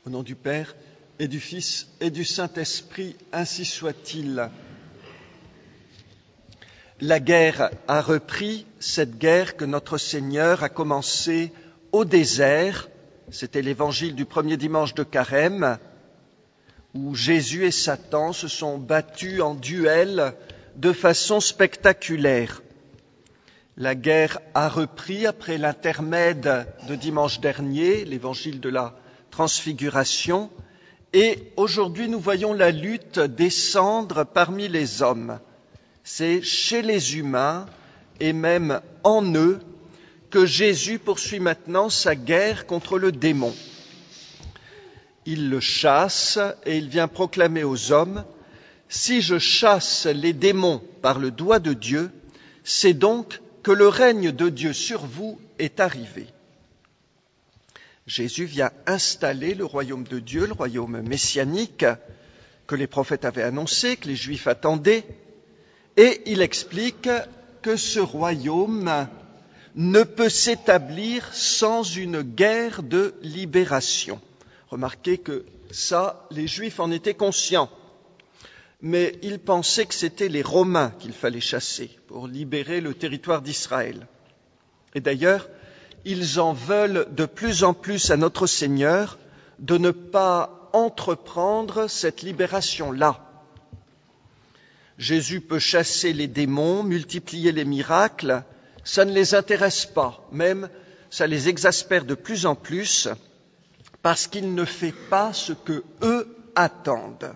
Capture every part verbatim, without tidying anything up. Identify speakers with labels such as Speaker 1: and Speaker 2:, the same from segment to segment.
Speaker 1: Au nom du Père et du Fils et du Saint-Esprit, ainsi soit-il. La guerre a repris, cette guerre que notre Seigneur a commencée au désert. C'était l'évangile du premier dimanche de Carême, où Jésus et Satan se sont battus en duel de façon spectaculaire. La guerre a repris après l'intermède de dimanche dernier, l'évangile de la Transfiguration, et aujourd'hui nous voyons la lutte descendre parmi les hommes. C'est chez les humains et même en eux que Jésus poursuit maintenant sa guerre contre le démon. Il le chasse et il vient proclamer aux hommes « Si je chasse les démons par le doigt de Dieu, c'est donc que le règne de Dieu sur vous est arrivé. » Jésus vient installer le royaume de Dieu, le royaume messianique que les prophètes avaient annoncé, que les Juifs attendaient, et il explique que ce royaume ne peut s'établir sans une guerre de libération. Remarquez que ça, les Juifs en étaient conscients, mais ils pensaient que c'était les Romains qu'il fallait chasser pour libérer le territoire d'Israël. Et d'ailleurs, ils en veulent de plus en plus à notre Seigneur de ne pas entreprendre cette libération-là. Jésus peut chasser les démons, multiplier les miracles, ça ne les intéresse pas, même ça les exaspère de plus en plus parce qu'il ne fait pas ce que eux attendent.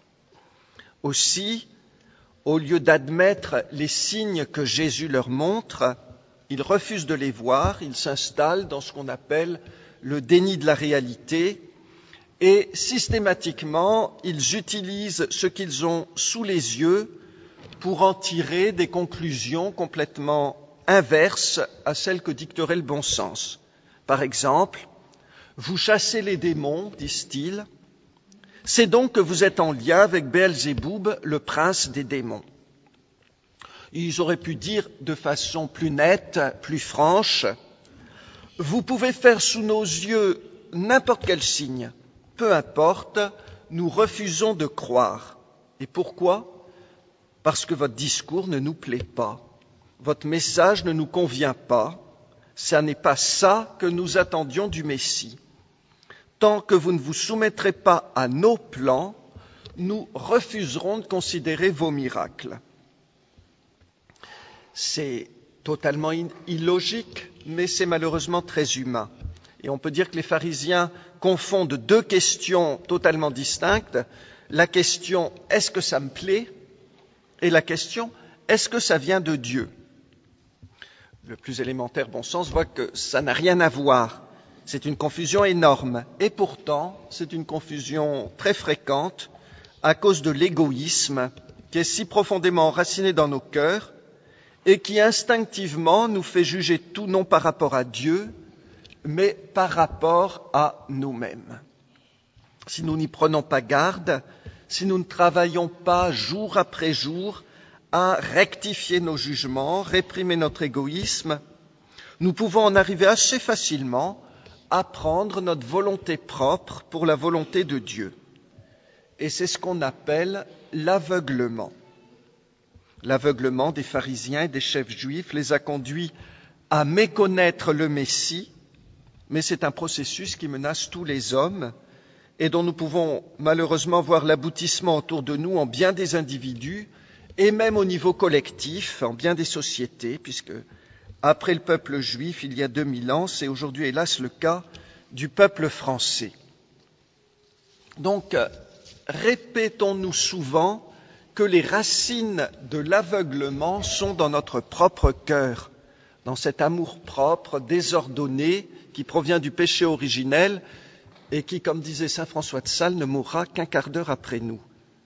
Speaker 1: Aussi, au lieu d'admettre les signes que Jésus leur montre, ils refusent de les voir, ils s'installent dans ce qu'on appelle le déni de la réalité et systématiquement, ils utilisent ce qu'ils ont sous les yeux pour en tirer des conclusions complètement inverses à celles que dicterait le bon sens. Par exemple, vous chassez les démons, disent-ils, c'est donc que vous êtes en lien avec Beelzéboub, le prince des démons. Ils auraient pu dire de façon plus nette, plus franche, vous pouvez faire sous nos yeux n'importe quel signe, peu importe, nous refusons de croire. Et pourquoi ? Parce que votre discours ne nous plaît pas, votre message ne nous convient pas, ce n'est pas ça que nous attendions du Messie. Tant que vous ne vous soumettrez pas à nos plans, nous refuserons de considérer vos miracles. C'est totalement illogique, mais c'est malheureusement très humain. Et on peut dire que les pharisiens confondent deux questions totalement distinctes. La question « est-ce que ça me plaît ?» et la question « est-ce que ça vient de Dieu ?» Le plus élémentaire bon sens voit que ça n'a rien à voir. C'est une confusion énorme. Et pourtant, c'est une confusion très fréquente à cause de l'égoïsme qui est si profondément enraciné dans nos cœurs et qui instinctivement nous fait juger tout non par rapport à Dieu, mais par rapport à nous-mêmes. Si nous n'y prenons pas garde, si nous ne travaillons pas jour après jour à rectifier nos jugements, réprimer notre égoïsme, nous pouvons en arriver assez facilement à prendre notre volonté propre pour la volonté de Dieu. Et c'est ce qu'on appelle l'aveuglement. L'aveuglement des pharisiens et des chefs juifs les a conduits à méconnaître le Messie, mais c'est un processus qui menace tous les hommes et dont nous pouvons malheureusement voir l'aboutissement autour de nous en bien des individus et même au niveau collectif, en bien des sociétés, puisque après le peuple juif, il y a deux mille ans, c'est aujourd'hui hélas le cas du peuple français. Donc, répétons-nous souvent que les racines de l'aveuglement sont dans notre propre cœur, dans cet amour-propre désordonné qui provient du péché originel et qui, comme disait saint François de Sales, ne mourra qu'un quart d'heure après nous.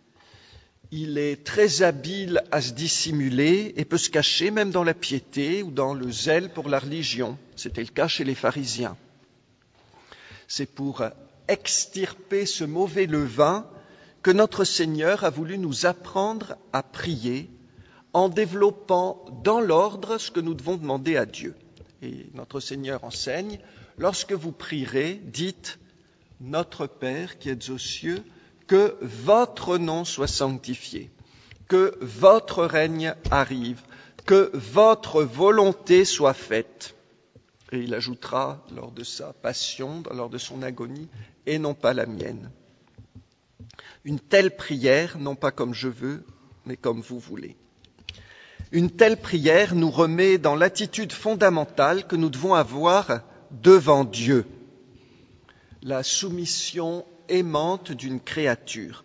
Speaker 1: Il est très habile à se dissimuler et peut se cacher même dans la piété ou dans le zèle pour la religion. C'était le cas chez les pharisiens. C'est pour extirper ce mauvais levain que notre Seigneur a voulu nous apprendre à prier en développant dans l'ordre ce que nous devons demander à Dieu. Et notre Seigneur enseigne, lorsque vous prierez, dites notre Père qui êtes aux cieux, que votre nom soit sanctifié, que votre règne arrive, que votre volonté soit faite. Et il ajoutera lors de sa passion, lors de son agonie, et non pas la mienne. Une telle prière, non pas comme je veux, mais comme vous voulez. Une telle prière nous remet dans l'attitude fondamentale que nous devons avoir devant Dieu, la soumission aimante d'une créature.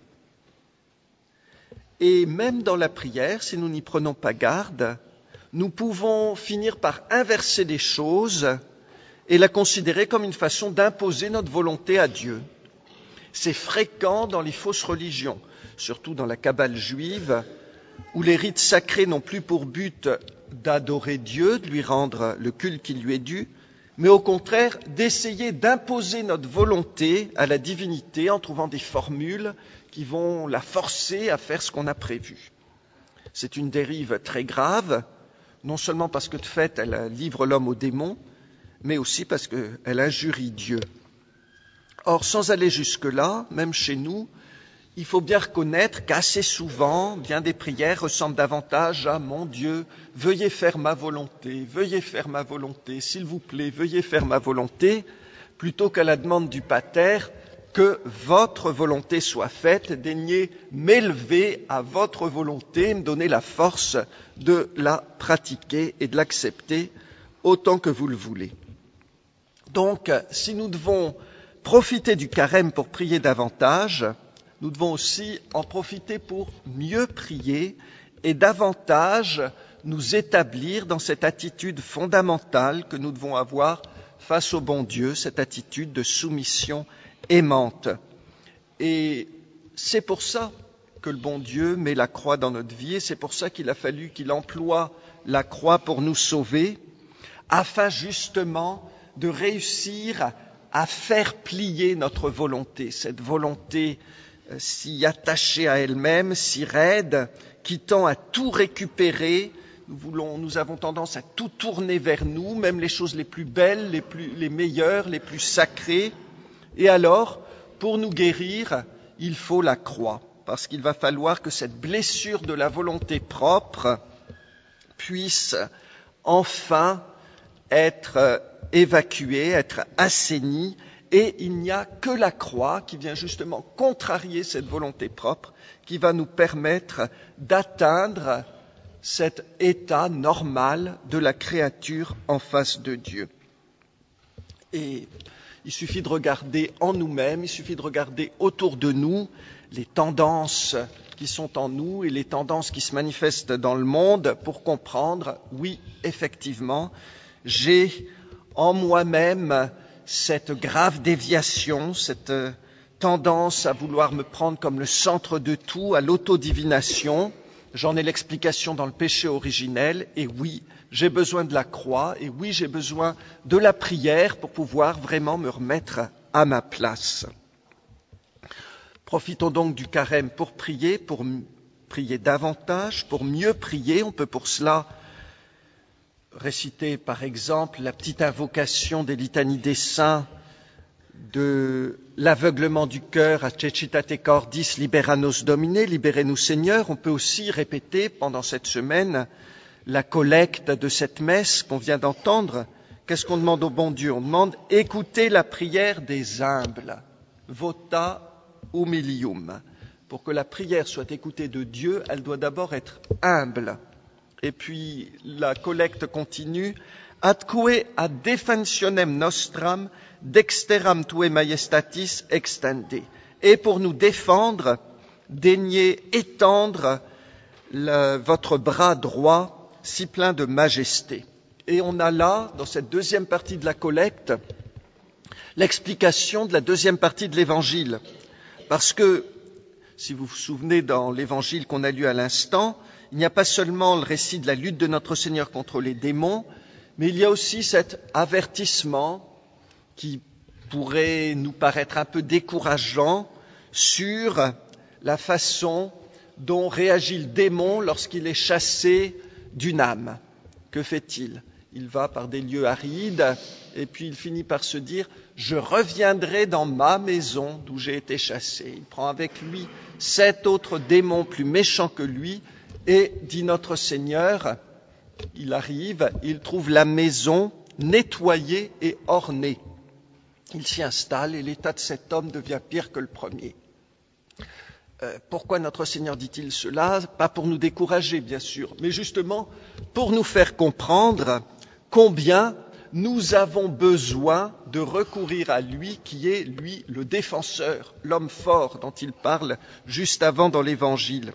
Speaker 1: Et même dans la prière, si nous n'y prenons pas garde, nous pouvons finir par inverser les choses et la considérer comme une façon d'imposer notre volonté à Dieu. C'est fréquent dans les fausses religions, surtout dans la Kabbale juive, où les rites sacrés n'ont plus pour but d'adorer Dieu, de lui rendre le culte qui lui est dû, mais au contraire d'essayer d'imposer notre volonté à la divinité en trouvant des formules qui vont la forcer à faire ce qu'on a prévu. C'est une dérive très grave, non seulement parce que de fait elle livre l'homme au démon, mais aussi parce qu'elle injurie Dieu. Or, sans aller jusque-là, même chez nous, il faut bien reconnaître qu'assez souvent, bien des prières ressemblent davantage à « Mon Dieu, veuillez faire ma volonté, veuillez faire ma volonté, s'il vous plaît, veuillez faire ma volonté », plutôt qu'à la demande du Pater « Que votre volonté soit faite, daignez m'élever à votre volonté, me donner la force de la pratiquer et de l'accepter autant que vous le voulez. » Donc, si nous devons profiter du carême pour prier davantage, nous devons aussi en profiter pour mieux prier et davantage nous établir dans cette attitude fondamentale que nous devons avoir face au bon Dieu, cette attitude de soumission aimante. Et c'est pour ça que le bon Dieu met la croix dans notre vie et c'est pour ça qu'il a fallu qu'il emploie la croix pour nous sauver, afin justement de réussir à faire plier notre volonté, cette volonté si attachée à elle-même, si raide, qui tend à tout récupérer. Nous voulons, nous avons tendance à tout tourner vers nous, même les choses les plus belles, les plus, les meilleures, les plus sacrées. Et alors, pour nous guérir, il faut la croix, parce qu'il va falloir que cette blessure de la volonté propre puisse enfin être évacuée, être assainie. Et il n'y a que la croix qui vient justement contrarier cette volonté propre, qui va nous permettre d'atteindre cet état normal de la créature en face de Dieu. Et il suffit de regarder en nous-mêmes, il suffit de regarder autour de nous les tendances qui sont en nous et les tendances qui se manifestent dans le monde pour comprendre, oui, effectivement, j'ai en moi-même cette grave déviation, cette tendance à vouloir me prendre comme le centre de tout, à l'autodivination. J'en ai l'explication dans le péché originel, et oui, j'ai besoin de la croix, et oui, j'ai besoin de la prière pour pouvoir vraiment me remettre à ma place. Profitons donc du carême pour prier, pour prier davantage, pour mieux prier. On peut pour cela réciter par exemple la petite invocation des litanies des saints de l'aveuglement du cœur à Cecitate cordis libera nos Domine, libérez-nous Seigneur. On peut aussi répéter pendant cette semaine la collecte de cette messe qu'on vient d'entendre. Qu'est-ce qu'on demande au bon Dieu? On demande écoutez la prière des humbles, vota humilium. Pour que la prière soit écoutée de Dieu, elle doit d'abord être humble. Et puis la collecte continue. Atque ad defensionem nostram dexteram tue majestatis extende. Et pour nous défendre, daignez étendre le, votre bras droit si plein de majesté. Et on a là, dans cette deuxième partie de la collecte, l'explication de la deuxième partie de l'Évangile. Parce que, si vous vous souvenez dans l'Évangile qu'on a lu à l'instant, il n'y a pas seulement le récit de la lutte de notre Seigneur contre les démons, mais il y a aussi cet avertissement qui pourrait nous paraître un peu décourageant sur la façon dont réagit le démon lorsqu'il est chassé d'une âme. Que fait-il? Il va par des lieux arides et puis il finit par se dire « je reviendrai dans ma maison d'où j'ai été chassé. Il prend avec lui sept autres démons plus méchants que lui et, dit notre Seigneur, il arrive, il trouve la maison nettoyée et ornée. Il s'y installe et l'état de cet homme devient pire que le premier. Euh, pourquoi notre Seigneur dit-il cela? Pas pour nous décourager, bien sûr, mais justement pour nous faire comprendre combien nous avons besoin de recourir à lui, qui est, lui, le défenseur, l'homme fort dont il parle juste avant dans l'Évangile.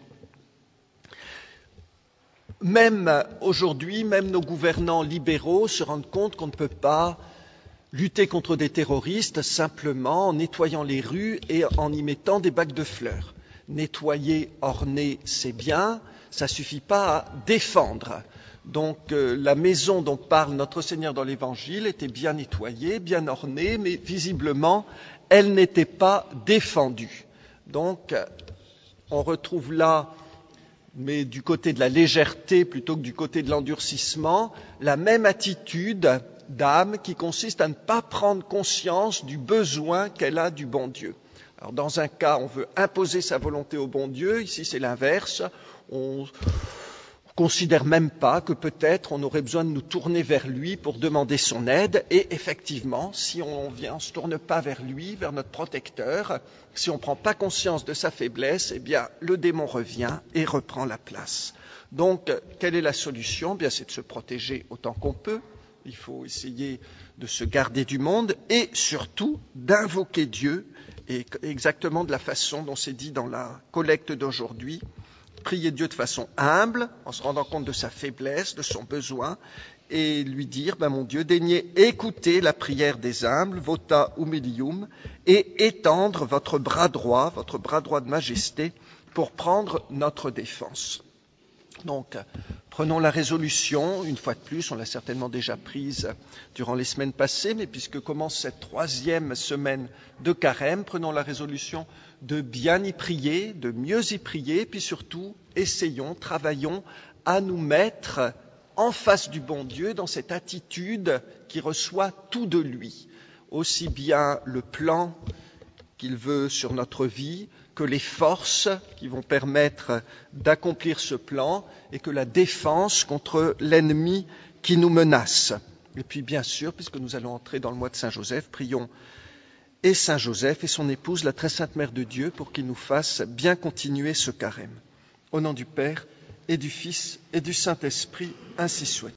Speaker 1: Même aujourd'hui, même nos gouvernants libéraux se rendent compte qu'on ne peut pas lutter contre des terroristes simplement en nettoyant les rues et en y mettant des bacs de fleurs. Nettoyer, orner, c'est bien, ça ne suffit pas à défendre. Donc euh, la maison dont parle notre Seigneur dans l'Évangile était bien nettoyée, bien ornée, mais visiblement, elle n'était pas défendue. Donc on retrouve là, mais du côté de la légèreté plutôt que du côté de l'endurcissement, la même attitude d'âme qui consiste à ne pas prendre conscience du besoin qu'elle a du bon Dieu. Alors dans un cas, on veut imposer sa volonté au bon Dieu, ici c'est l'inverse, on ne considère même pas que peut-être on aurait besoin de nous tourner vers lui pour demander son aide, et effectivement, si on vient, on se tourne pas vers lui, vers notre protecteur, si on ne prend pas conscience de sa faiblesse, eh bien le démon revient et reprend la place. Donc, quelle est la solution? Eh bien, c'est de se protéger autant qu'on peut. Il faut essayer de se garder du monde et surtout d'invoquer Dieu, et exactement de la façon dont c'est dit dans la collecte d'aujourd'hui. Prier Dieu de façon humble, en se rendant compte de sa faiblesse, de son besoin, et lui dire, ben mon Dieu, daignez écouter la prière des humbles, vota humilium, et étendre votre bras droit, votre bras droit de majesté, pour prendre notre défense. Donc, prenons la résolution, une fois de plus, on l'a certainement déjà prise durant les semaines passées, mais puisque commence cette troisième semaine de carême, prenons la résolution de bien y prier, de mieux y prier, puis surtout, essayons, travaillons à nous mettre en face du bon Dieu dans cette attitude qui reçoit tout de lui, aussi bien le plan qu'il veut sur notre vie, que les forces qui vont permettre d'accomplir ce plan et que la défense contre l'ennemi qui nous menace. Et puis bien sûr, puisque nous allons entrer dans le mois de Saint-Joseph, prions et Saint-Joseph et son épouse, la très sainte Mère de Dieu, pour qu'il nous fasse bien continuer ce carême. Au nom du Père et du Fils et du Saint-Esprit, ainsi soit.